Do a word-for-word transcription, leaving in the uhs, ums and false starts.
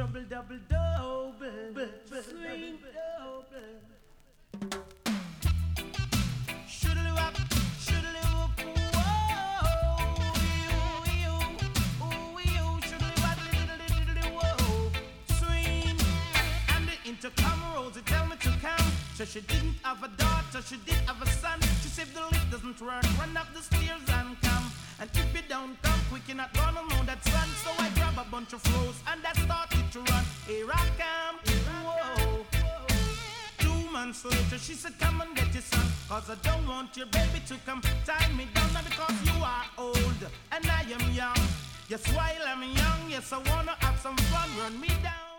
double, double, double, sweet double. Shoodly wop, shoodly whoop, whoa, you, you, ooh, you, shoodly wop, diddly, diddly, whoa, swing. And the intercom Rosie tell me to come. So she didn't have a daughter, she did have a son. She said if the lift doesn't work, run up the stairs and come. And if you don't come quick, you're not gonna know that son. So I grab a bunch of flows and I started to run. Here I come, whoa. Two months later, she said, come and get your son. Cause I don't want your baby to come tie me down. Not because you are old and I am young. Yes, while I'm young, yes, I wanna have some fun. Run me down.